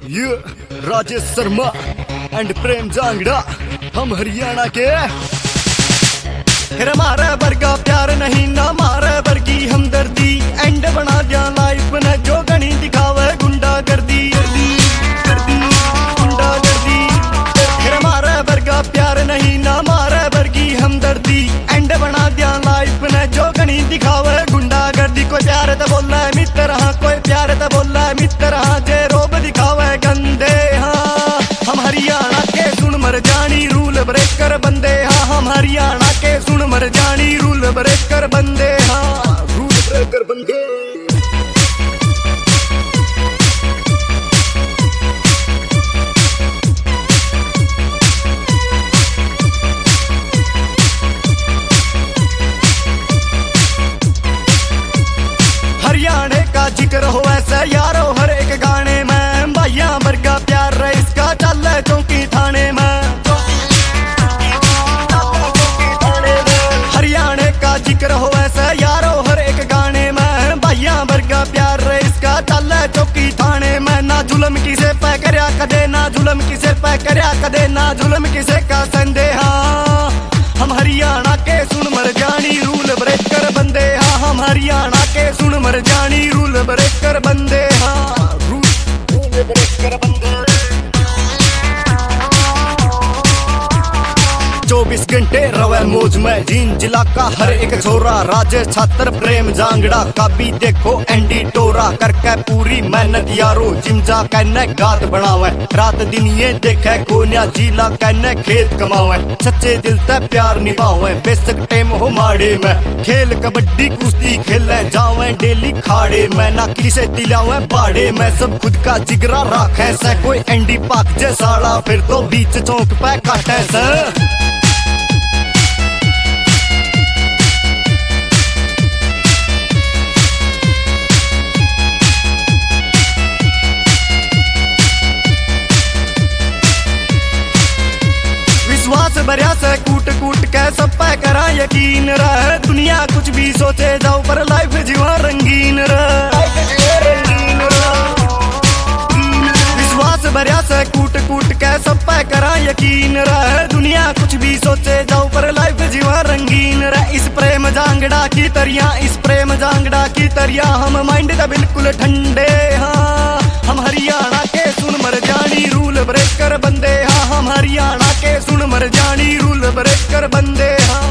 ये राजेश शर्मा एंड प्रेम जांगड़ा, हम हरियाणा के। फिर हमारे वर्गा प्यार नहीं ना मारे वर्गी हमदर्दी, एंड बना दिया लाइफ ने जो गणी दिखावे गुंडा गर्दी गुंडा गर्दी। फिर हमारे वर्गा प्यार नहीं ना मारे वर्गी हमदर्दी, एंड बना दिया लाइफ ने जो गणी दिखावे गुंडा गर्दी। कोई प्यार तो बोला है मित्र हाँ, कोई प्यार तो बोला है मित्र हाँ, जे रोब दिखावे गंदे हाँ। हम हरियाणा के सुन मर जानी रूल ब्रेकर बंदे हाँ, हम हरियाणा के सुन मर जानी रूल ब्रेकर बंदे हाँ, रूल ब्रेकर बंदे। हरियाणा का जिक्र हो ऐसा यारो हर एक गाने में, भैया वर्गा प्यार रहे इसका चल चौकी थाने में। हरियाणा का जिक्र हो ऐसा यारो हर एक गाने में, भैया वर्गा प्यार रहे इसका चल चौकी थाने में। ना जुलम किसे पे करया कदे, ना जुलम किसे पे करया कदे, ना जुलम किसे का संदेहा। हम हरियाणा के सुन मर जानी रूल ब्रेकर बंदे हाँ, हम हरियाणा के सुन मर जानी रूल ब्रेकर बंदे हाँ, रूल ब्रेकर बंदे। 24 घंटे रवे मौज में जीन जिला का हर एक छोरा, राजेश छात्र प्रेम जांगड़ा का भी देखो एंडी टोरा। करके पूरी मेहनत यारो जिमजा कहने गात बनावे, रात दिन ये देखे कोन्या जिला कहने खेत कमावे। सच्चे दिल से प्यार निभावे बेशक टेम हो माड़े में, खेल कबड्डी कुश्ती खेले जावे डेली खाड़े में। ना किसे दिलावे बाड़े में सब खुद का जिगरा राखे से, कोई एंडी पाक जैसाड़ा फिर तो बीच चौक पे काटे से। विश्वास भरिया से कूट कूट के सब पे करा यकीन रहे, दुनिया कुछ भी सोचे जाओ पर लाइफ जीवा रंगीन रहे। विश्वास भरिया से कूट कूट के सब पे करा यकीन रहे, दुनिया कुछ भी सोचे जाओ पर लाइफ जीवा रंगीन रहे। इस प्रेम जांगड़ा की तरिया, इस प्रेम जांगड़ा की तरिया, हम माइंड का बिल्कुल ठंडे हाँ। हम हरियाणा के सुन मर जानी रूल ब्रेकर बंदे हाँ, हम हरियाणा के सुन मर जानी रूल ब्रेकर बंदे हाँ।